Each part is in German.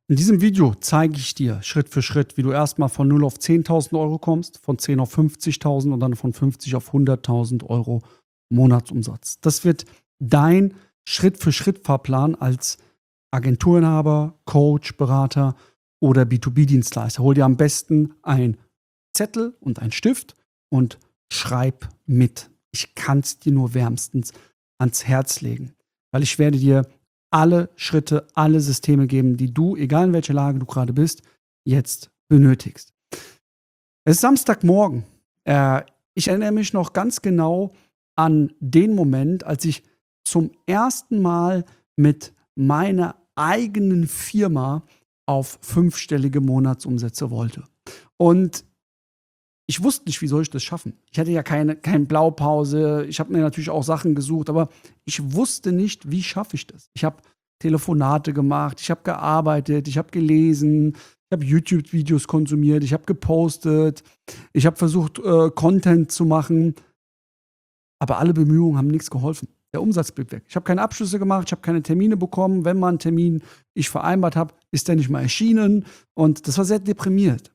In diesem Video zeige ich dir Schritt für Schritt, wie du erstmal von 0 auf 10.000 Euro kommst, von 10 auf 50.000 und dann von 50 auf 100.000 Euro Monatsumsatz. Das wird dein Schritt für Schritt Fahrplan als Agenturinhaber, Coach, Berater oder B2B-Dienstleister. Hol dir am besten einen Zettel und einen Stift und schreib mit. Ich kann es dir nur wärmstens ans Herz legen, weil ich werde dir alle Schritte, alle Systeme geben, die du, egal in welcher Lage du gerade bist, jetzt benötigst. Es ist Samstagmorgen. Ich erinnere mich noch ganz genau an den Moment, als ich zum ersten Mal mit meiner eigenen Firma auf 5-stellige Monatsumsätze wollte. Und ich wusste nicht, wie soll ich das schaffen. Ich hatte ja keine Blaupause. Ich habe mir natürlich auch Sachen gesucht, aber ich wusste nicht, wie schaffe ich das. Ich habe Telefonate gemacht, ich habe gearbeitet, ich habe gelesen, ich habe YouTube-Videos konsumiert, ich habe gepostet, ich habe versucht, Content zu machen. Aber alle Bemühungen haben nichts geholfen. Der Umsatz blieb weg. Ich habe keine Abschlüsse gemacht, ich habe keine Termine bekommen. Wenn man einen Termin ich vereinbart habe, ist der nicht mal erschienen. Und das war sehr deprimiert.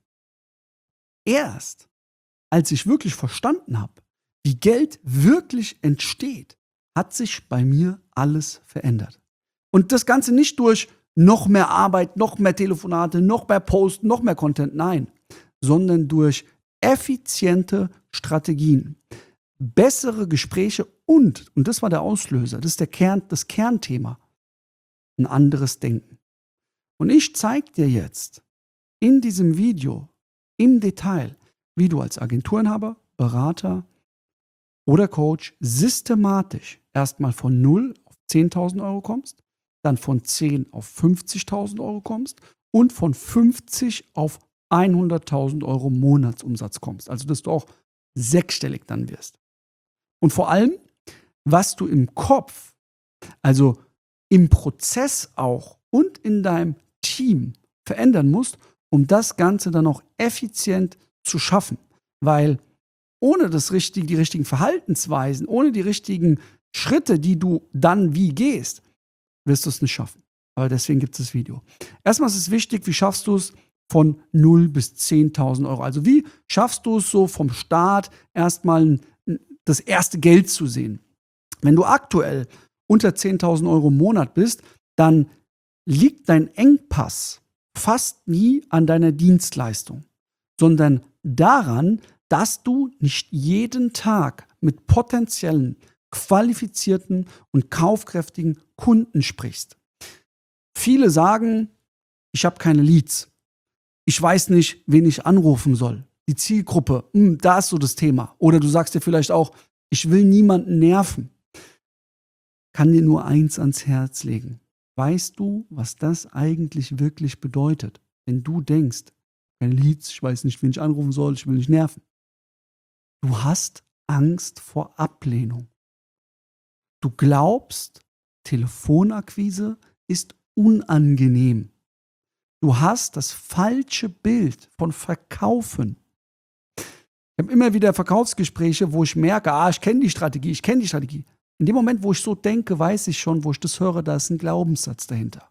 Erst als ich wirklich verstanden habe, wie Geld wirklich entsteht, hat sich bei mir alles verändert. Und das Ganze nicht durch noch mehr Arbeit, noch mehr Telefonate, noch mehr Posts, noch mehr Content, nein, sondern durch effiziente Strategien, bessere Gespräche und das war der Auslöser, das ist das Kernthema, ein anderes Denken. Und ich zeige dir jetzt in diesem Video im Detail, wie du als Agenturinhaber, Berater oder Coach systematisch erstmal von 0 auf 10.000 Euro kommst, dann von 10 auf 50.000 Euro kommst und von 50 auf 100.000 Euro Monatsumsatz kommst. Also, dass du auch sechsstellig dann wirst. Und vor allem, was du im Kopf, also im Prozess auch und in deinem Team verändern musst, um das Ganze dann auch effizient zu schaffen. Weil ohne die richtigen Verhaltensweisen, ohne die richtigen Schritte, die du dann wie gehst, wirst du es nicht schaffen. Aber deswegen gibt es das Video. Erstmal ist es wichtig, wie schaffst du es von 0 bis 10.000 Euro? Also wie schaffst du es so vom Start erstmal das erste Geld zu sehen? Wenn du aktuell unter 10.000 Euro im Monat bist, dann liegt dein Engpass fast nie an deiner Dienstleistung, sondern daran, dass du nicht jeden Tag mit potenziellen, qualifizierten und kaufkräftigen Kunden sprichst. Viele sagen, ich habe keine Leads. Ich weiß nicht, wen ich anrufen soll. Die Zielgruppe, da ist so das Thema. Oder du sagst dir vielleicht auch, ich will niemanden nerven. Kann dir nur eins ans Herz legen. Weißt du, was das eigentlich wirklich bedeutet, wenn du denkst, keine Leads, ich weiß nicht, wen ich anrufen soll, ich will nicht nerven. Du hast Angst vor Ablehnung. Du glaubst, Telefonakquise ist unangenehm. Du hast das falsche Bild von Verkaufen. Ich habe immer wieder Verkaufsgespräche, wo ich merke, ich kenne die Strategie. In dem Moment, wo ich so denke, weiß ich schon, wo ich das höre, da ist ein Glaubenssatz dahinter.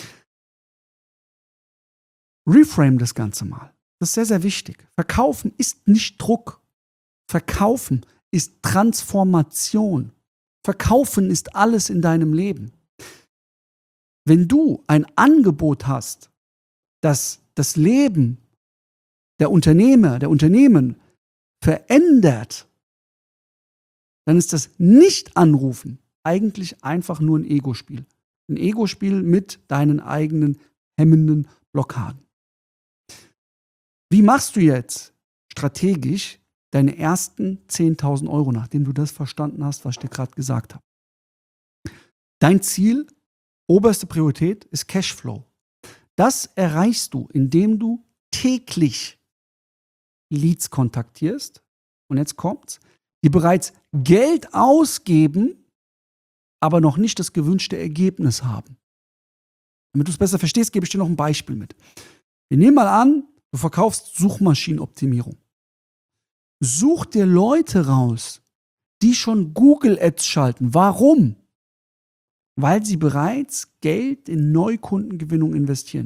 Reframe das Ganze mal. Das ist sehr, sehr wichtig. Verkaufen ist nicht Druck. Verkaufen ist Transformation. Verkaufen ist alles in deinem Leben. Wenn du ein Angebot hast, das das Leben der Unternehmer, der Unternehmen verändert, dann ist das Nicht-Anrufen eigentlich einfach nur ein Ego-Spiel. Ein Ego-Spiel mit deinen eigenen hemmenden Blockaden. Wie machst du jetzt strategisch deine ersten 10.000 Euro, nachdem du das verstanden hast, was ich dir gerade gesagt habe? Dein Ziel, oberste Priorität, ist Cashflow. Das erreichst du, indem du täglich Leads kontaktierst. Und jetzt kommt's, die bereits Geld ausgeben, aber noch nicht das gewünschte Ergebnis haben. Damit du es besser verstehst, gebe ich dir noch ein Beispiel mit. Wir nehmen mal an, du verkaufst Suchmaschinenoptimierung. Such dir Leute raus, die schon Google Ads schalten. Warum? Weil sie bereits Geld in Neukundengewinnung investieren.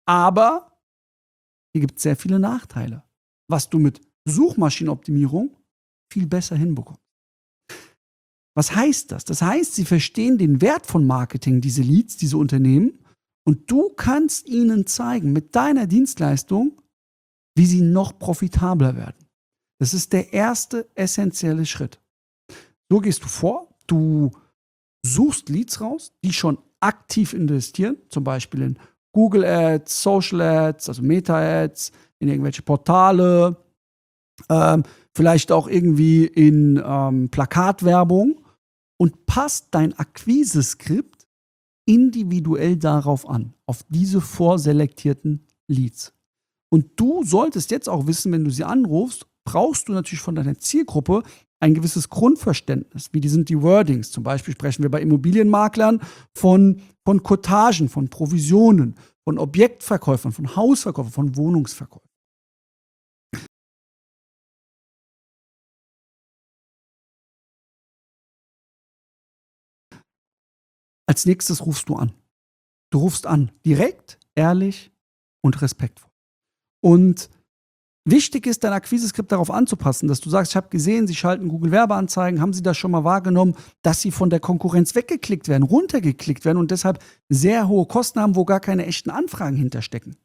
Aber hier gibt es sehr viele Nachteile, was du mit Suchmaschinenoptimierung viel besser hinbekommst. Was heißt das? Das heißt, sie verstehen den Wert von Marketing, diese Leads, diese Unternehmen, und du kannst ihnen zeigen mit deiner Dienstleistung, wie sie noch profitabler werden. Das ist der erste essentielle Schritt. So gehst du vor, du suchst Leads raus, die schon aktiv investieren, zum Beispiel in Google Ads, Social Ads, also Meta Ads, in irgendwelche Portale, vielleicht auch irgendwie in Plakatwerbung, und passt dein Akquiseskript individuell darauf an, auf diese vorselektierten Leads. Und du solltest jetzt auch wissen, wenn du sie anrufst, brauchst du natürlich von deiner Zielgruppe ein gewisses Grundverständnis. Wie sind die Wordings? Zum Beispiel sprechen wir bei Immobilienmaklern von Cottagen, von Provisionen, von Objektverkäufern, von Hausverkäufern, von Wohnungsverkäufern. Als nächstes rufst du an. Du rufst an, direkt, ehrlich und respektvoll. Und wichtig ist, dein Akquiseskript darauf anzupassen, dass du sagst, ich habe gesehen, Sie schalten Google-Werbeanzeigen, haben Sie das schon mal wahrgenommen, dass Sie von der Konkurrenz weggeklickt werden, runtergeklickt werden und deshalb sehr hohe Kosten haben, wo gar keine echten Anfragen hinterstecken.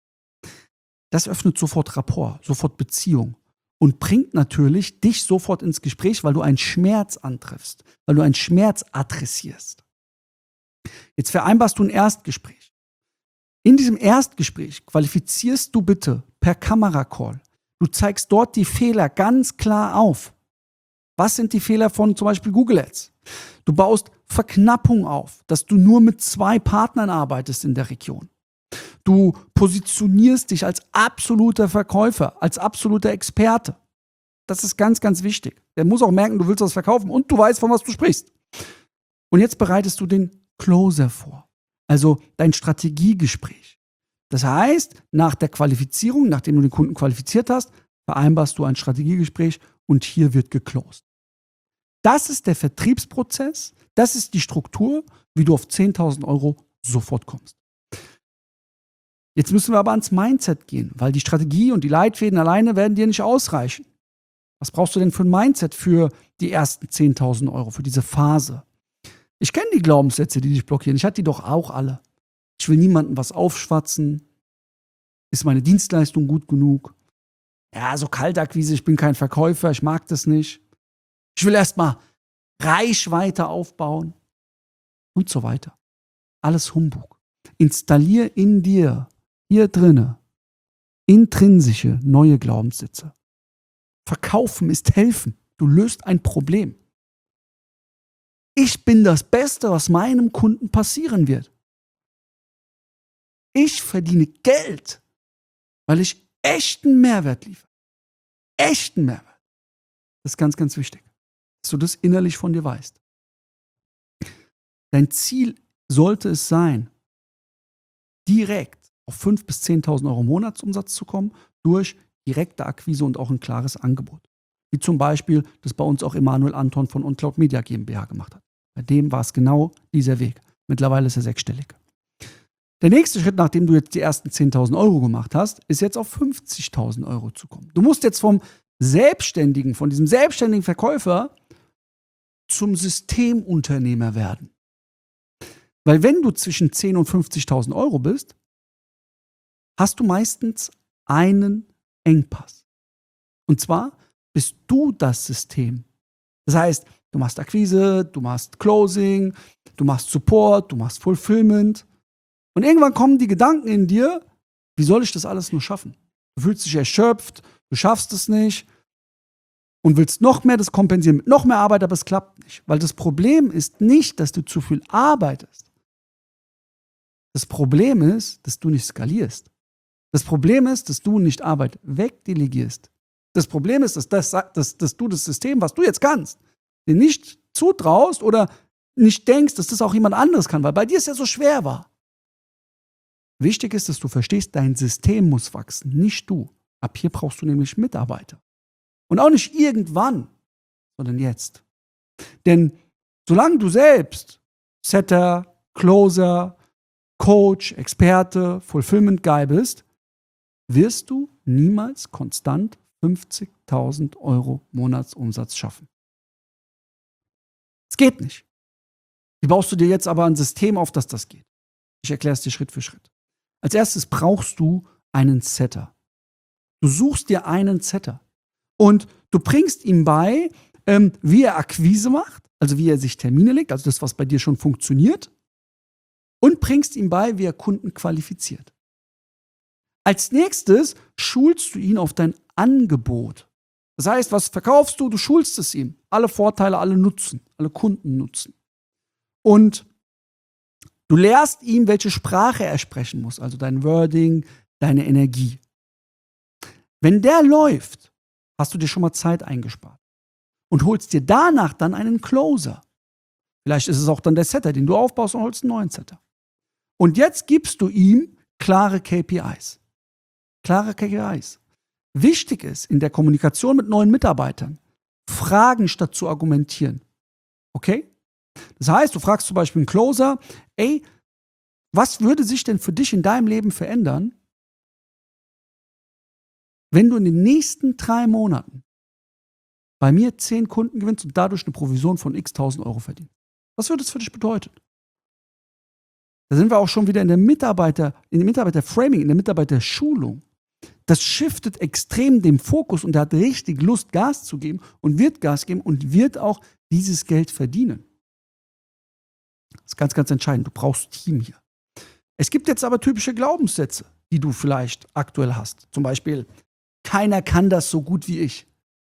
Das öffnet sofort Rapport, sofort Beziehung und bringt natürlich dich sofort ins Gespräch, weil du einen Schmerz antriffst, weil du einen Schmerz adressierst. Jetzt vereinbarst du ein Erstgespräch. In diesem Erstgespräch qualifizierst du bitte per Kameracall. Du zeigst dort die Fehler ganz klar auf. Was sind die Fehler von zum Beispiel Google Ads? Du baust Verknappung auf, dass du nur mit 2 Partnern arbeitest in der Region. Du positionierst dich als absoluter Verkäufer, als absoluter Experte. Das ist ganz, ganz wichtig. Der muss auch merken, du willst was verkaufen und du weißt, von was du sprichst. Und jetzt bereitest du den Closer vor, also dein Strategiegespräch. Das heißt, nach der Qualifizierung, nachdem du den Kunden qualifiziert hast, vereinbarst du ein Strategiegespräch und hier wird geclosed. Das ist der Vertriebsprozess, das ist die Struktur, wie du auf 10.000 Euro sofort kommst. Jetzt müssen wir aber ans Mindset gehen, weil die Strategie und die Leitfäden alleine werden dir nicht ausreichen. Was brauchst du denn für ein Mindset für die ersten 10.000 Euro, für diese Phase? Ich kenne die Glaubenssätze, die dich blockieren. Ich hatte die doch auch alle. Ich will niemandem was aufschwatzen. Ist meine Dienstleistung gut genug? Ja, so Kaltakquise, ich bin kein Verkäufer, ich mag das nicht. Ich will erstmal Reichweite aufbauen und so weiter. Alles Humbug. Installier in dir, hier drinne, intrinsische neue Glaubenssätze. Verkaufen ist helfen. Du löst ein Problem. Ich bin das Beste, was meinem Kunden passieren wird. Ich verdiene Geld, weil ich echten Mehrwert liefere. Echten Mehrwert. Das ist ganz, ganz wichtig, dass du das innerlich von dir weißt. Dein Ziel sollte es sein, direkt auf 5.000 bis 10.000 Euro Monatsumsatz zu kommen, durch direkte Akquise und auch ein klares Angebot. Wie zum Beispiel, das bei uns auch Emanuel Anton von OnCloud Media GmbH gemacht hat. Bei dem war es genau dieser Weg. Mittlerweile ist er 6-stellig. Der nächste Schritt, nachdem du jetzt die ersten 10.000 Euro gemacht hast, ist jetzt auf 50.000 Euro zu kommen. Du musst jetzt von diesem selbstständigen Verkäufer zum Systemunternehmer werden. Weil wenn du zwischen 10.000 und 50.000 Euro bist, hast du meistens einen Engpass. Und zwar bist du das System. Das heißt, du machst Akquise, du machst Closing, du machst Support, du machst Fulfillment. Und irgendwann kommen die Gedanken in dir, wie soll ich das alles nur schaffen? Du fühlst dich erschöpft, du schaffst es nicht und willst noch mehr das kompensieren mit noch mehr Arbeit, aber es klappt nicht. Weil das Problem ist nicht, dass du zu viel arbeitest. Das Problem ist, dass du nicht skalierst. Das Problem ist, dass du nicht Arbeit wegdelegierst. Das Problem ist, dass du das System, was du jetzt kannst, dir nicht zutraust oder nicht denkst, dass das auch jemand anderes kann, weil bei dir es ja so schwer war. Wichtig ist, dass du verstehst, dein System muss wachsen, nicht du. Ab hier brauchst du nämlich Mitarbeiter. Und auch nicht irgendwann, sondern jetzt. Denn solange du selbst Setter, Closer, Coach, Experte, Fulfillment Guy bist, wirst du niemals konstant 50.000 Euro Monatsumsatz schaffen. Es geht nicht. Wie baust du dir jetzt aber ein System auf, dass das geht? Ich erkläre es dir Schritt für Schritt. Als erstes brauchst du einen Setter. Du suchst dir einen Setter und du bringst ihm bei, wie er Akquise macht, also wie er sich Termine legt, also das, was bei dir schon funktioniert, und bringst ihm bei, wie er Kunden qualifiziert. Als nächstes schulst du ihn auf dein Angebot. Das heißt, was verkaufst du? Du schulst es ihm. Alle Vorteile, alle Nutzen, alle Kunden nutzen. Und du lehrst ihm, welche Sprache er sprechen muss, also dein Wording, deine Energie. Wenn der läuft, hast du dir schon mal Zeit eingespart und holst dir danach dann einen Closer. Vielleicht ist es auch dann der Setter, den du aufbaust und holst einen neuen Setter. Und jetzt gibst du ihm klare KPIs. Klare KPIs. Wichtig ist in der Kommunikation mit neuen Mitarbeitern, fragen statt zu argumentieren. Okay? Das heißt, du fragst zum Beispiel einen Closer, ey, was würde sich denn für dich in deinem Leben verändern, wenn du in den nächsten 3 Monaten bei mir 10 Kunden gewinnst und dadurch eine Provision von x 1000 Euro verdienst? Was würde es für dich bedeuten? Da sind wir auch schon wieder in dem Mitarbeiter-Framing, in der Mitarbeiterschulung. Das shiftet extrem den Fokus und er hat richtig Lust, Gas zu geben und wird Gas geben und wird auch dieses Geld verdienen. Das ist ganz, ganz entscheidend. Du brauchst Team hier. Es gibt jetzt aber typische Glaubenssätze, die du vielleicht aktuell hast. Zum Beispiel, keiner kann das so gut wie ich.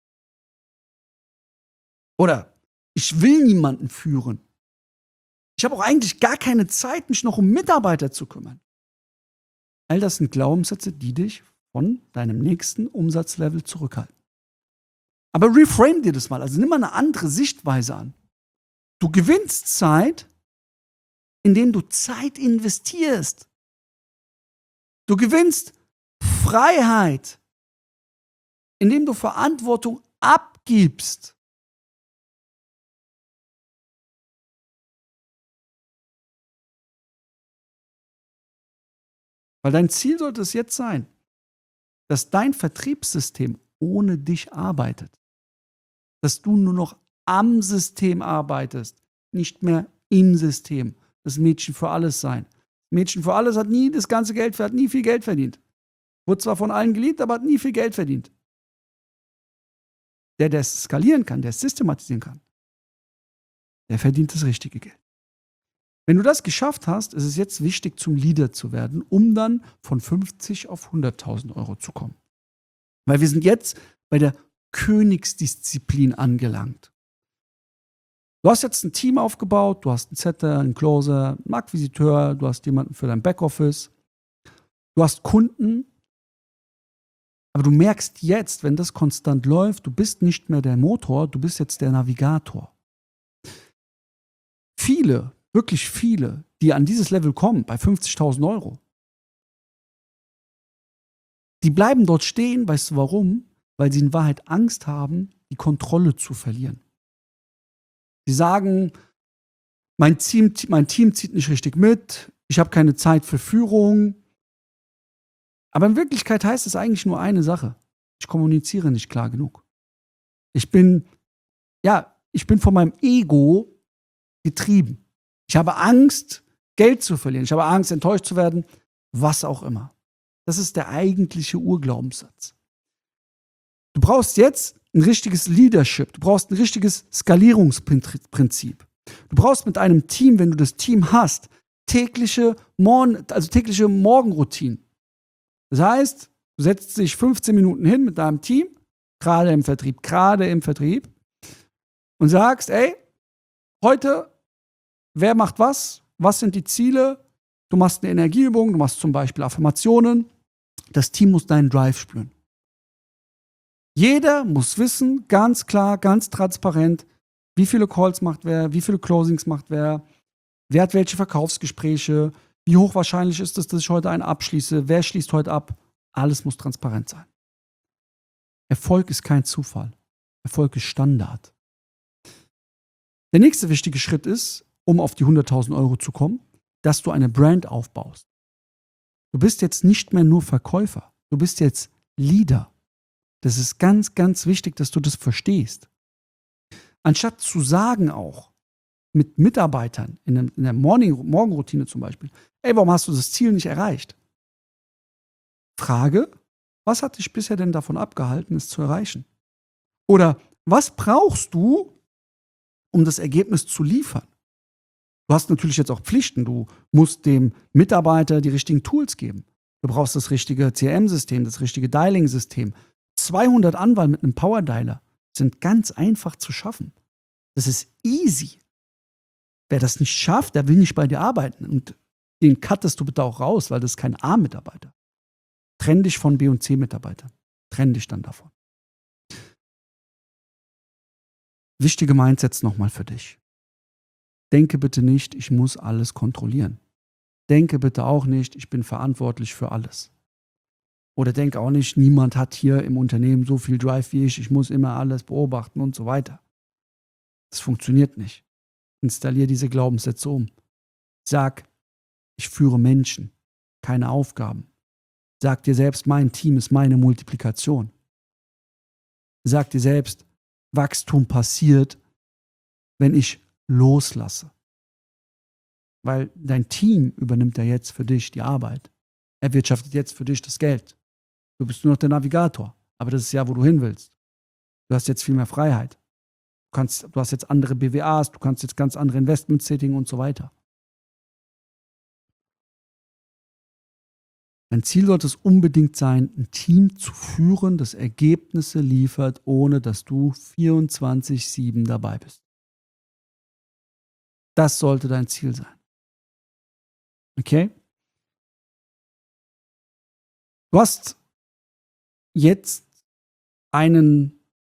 Oder ich will niemanden führen. Ich habe auch eigentlich gar keine Zeit, mich noch um Mitarbeiter zu kümmern. All das sind Glaubenssätze, die dich von deinem nächsten Umsatzlevel zurückhalten. Aber reframe dir das mal. Also nimm mal eine andere Sichtweise an. Du gewinnst Zeit, indem du Zeit investierst. Du gewinnst Freiheit, indem du Verantwortung abgibst. Weil dein Ziel sollte es jetzt sein, dass dein Vertriebssystem ohne dich arbeitet. Dass du nur noch am System arbeitest, nicht mehr im System. Das Mädchen für alles sein. Mädchen für alles hat nie das ganze Geld, hat nie viel Geld verdient. Wurde zwar von allen geliebt, aber hat nie viel Geld verdient. Der es skalieren kann, der es systematisieren kann, der verdient das richtige Geld. Wenn du das geschafft hast, ist es jetzt wichtig, zum Leader zu werden, um dann von 50 auf 100.000 Euro zu kommen. Weil wir sind jetzt bei der Königsdisziplin angelangt. Du hast jetzt ein Team aufgebaut, du hast einen Setter, einen Closer, einen Akquisiteur, du hast jemanden für dein Backoffice, du hast Kunden, aber du merkst jetzt, wenn das konstant läuft, du bist nicht mehr der Motor, du bist jetzt der Navigator. Viele, wirklich viele, die an dieses Level kommen, bei 50.000 Euro, die bleiben dort stehen, weißt du warum? Weil sie in Wahrheit Angst haben, die Kontrolle zu verlieren. Sie sagen, mein Team zieht nicht richtig mit, ich habe keine Zeit für Führung. Aber in Wirklichkeit heißt es eigentlich nur eine Sache. Ich kommuniziere nicht klar genug. Ich bin von meinem Ego getrieben. Ich habe Angst, Geld zu verlieren. Ich habe Angst, enttäuscht zu werden, was auch immer. Das ist der eigentliche Urglaubenssatz. Du brauchst jetzt ein richtiges Leadership. Du brauchst ein richtiges Skalierungsprinzip. Du brauchst mit einem Team, wenn du das Team hast, tägliche Morgenroutinen. Das heißt, du setzt dich 15 Minuten hin mit deinem Team, gerade im Vertrieb, und sagst, ey, heute, wer macht was? Was sind die Ziele? Du machst eine Energieübung, du machst zum Beispiel Affirmationen. Das Team muss deinen Drive spüren. Jeder muss wissen, ganz klar, ganz transparent, wie viele Calls macht wer, wie viele Closings macht wer hat welche Verkaufsgespräche, wie hoch wahrscheinlich ist es, dass ich heute einen abschließe, wer schließt heute ab. Alles muss transparent sein. Erfolg ist kein Zufall. Erfolg ist Standard. Der nächste wichtige Schritt ist, um auf die 100.000 Euro zu kommen, dass du eine Brand aufbaust. Du bist jetzt nicht mehr nur Verkäufer, du bist jetzt Leader. Das ist ganz, ganz wichtig, dass du das verstehst. Anstatt zu sagen auch mit Mitarbeitern in der Morgenroutine zum Beispiel, ey, warum hast du das Ziel nicht erreicht? Frage, was hat dich bisher denn davon abgehalten, es zu erreichen? Oder was brauchst du, um das Ergebnis zu liefern? Du hast natürlich jetzt auch Pflichten. Du musst dem Mitarbeiter die richtigen Tools geben. Du brauchst das richtige CRM-System, das richtige Dialing-System. 200 Anwahl mit einem Power-Dialer sind ganz einfach zu schaffen. Das ist easy. Wer das nicht schafft, der will nicht bei dir arbeiten. Und den cuttest du bitte auch raus, weil das ist kein A-Mitarbeiter. Trenn dich von B- und C-Mitarbeitern. Trenn dich dann davon. Wichtige Mindsets nochmal für dich. Denke bitte nicht, ich muss alles kontrollieren. Denke bitte auch nicht, ich bin verantwortlich für alles. Oder denke auch nicht, niemand hat hier im Unternehmen so viel Drive wie ich muss immer alles beobachten und so weiter. Das funktioniert nicht. Installiere diese Glaubenssätze um. Sag, ich führe Menschen, keine Aufgaben. Sag dir selbst, mein Team ist meine Multiplikation. Sag dir selbst, Wachstum passiert, wenn ich loslasse. Weil dein Team übernimmt ja jetzt für dich die Arbeit. Er wirtschaftet jetzt für dich das Geld. Du bist nur noch der Navigator. Aber das ist ja, wo du hin willst. Du hast jetzt viel mehr Freiheit. Du hast jetzt andere BWAs, du kannst jetzt ganz andere Investments tätigen und so weiter. Dein Ziel sollte es unbedingt sein, ein Team zu führen, das Ergebnisse liefert, ohne dass du 24/7 dabei bist. Das sollte dein Ziel sein. Okay? Du hast jetzt einen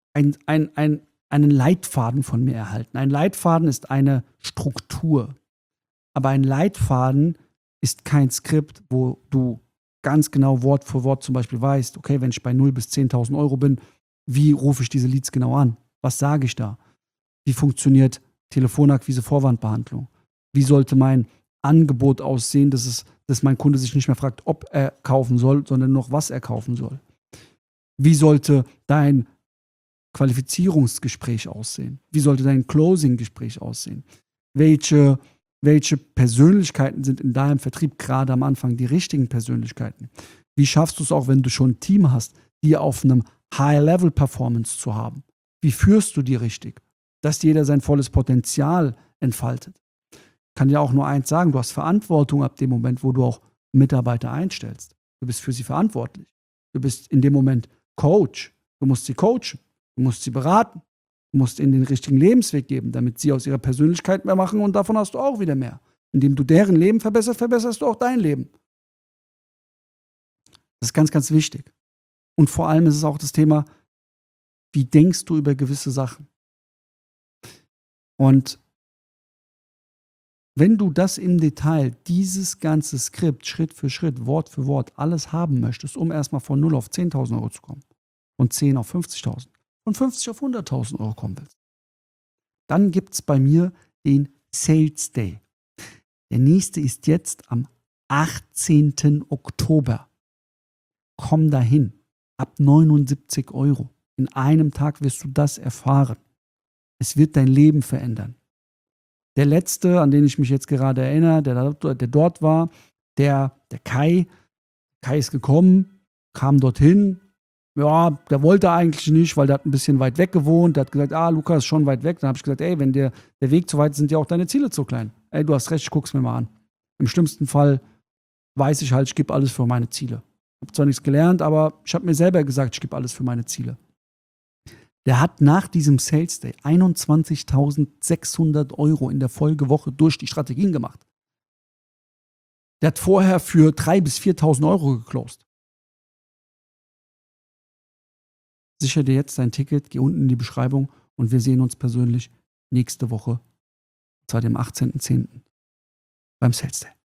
Leitfaden von mir erhalten. Ein Leitfaden ist eine Struktur. Aber ein Leitfaden ist kein Skript, wo du ganz genau Wort für Wort zum Beispiel weißt, okay, wenn ich bei 0 bis 10.000 Euro bin, wie rufe ich diese Leads genau an? Was sage ich da? Wie funktioniert Telefonakquise, Vorwandbehandlung? Wie sollte mein Angebot aussehen, dass mein Kunde sich nicht mehr fragt, ob er kaufen soll, sondern noch, was er kaufen soll? Wie sollte dein Qualifizierungsgespräch aussehen? Wie sollte dein Closing-Gespräch aussehen? Welche Persönlichkeiten sind in deinem Vertrieb gerade am Anfang die richtigen Persönlichkeiten? Wie schaffst du es auch, wenn du schon ein Team hast, die auf einem High-Level-Performance zu haben? Wie führst du die richtig? Dass jeder sein volles Potenzial entfaltet. Ich kann dir auch nur eins sagen, du hast Verantwortung ab dem Moment, wo du auch Mitarbeiter einstellst. Du bist für sie verantwortlich. Du bist in dem Moment Coach. Du musst sie coachen. Du musst sie beraten. Du musst ihnen den richtigen Lebensweg geben, damit sie aus ihrer Persönlichkeit mehr machen und davon hast du auch wieder mehr. Indem du deren Leben verbesserst, verbesserst du auch dein Leben. Das ist ganz, ganz wichtig. Und vor allem ist es auch das Thema, wie denkst du über gewisse Sachen? Und wenn du das im Detail, dieses ganze Skript, Schritt für Schritt, Wort für Wort, alles haben möchtest, um erstmal von 0 auf 10.000 Euro zu kommen, von 10 auf 50.000, von 50 auf 100.000 Euro kommen willst, dann gibt es bei mir den Sales Day. Der nächste ist jetzt am 18. Oktober. Komm dahin. Ab 79 Euro. In einem Tag wirst du das erfahren. Es wird dein Leben verändern. Der letzte, an den ich mich jetzt gerade erinnere, der dort war, der Kai. Kai ist gekommen, kam dorthin. Ja, der wollte eigentlich nicht, weil der hat ein bisschen weit weg gewohnt. Der hat gesagt, Lukas ist schon weit weg. Dann habe ich gesagt, wenn der Weg zu weit ist, sind ja auch deine Ziele zu klein. Du hast recht, ich guck's mir mal an. Im schlimmsten Fall weiß ich halt, ich gebe alles für meine Ziele. Ich habe zwar nichts gelernt, aber ich habe mir selber gesagt, ich gebe alles für meine Ziele. Der hat nach diesem Sales Day 21.600 Euro in der Folgewoche durch die Strategien gemacht. Der hat vorher für 3.000 bis 4.000 Euro geclosed. Sicher dir jetzt dein Ticket, geh unten in die Beschreibung und wir sehen uns persönlich nächste Woche, und zwar dem 18.10. beim Sales Day.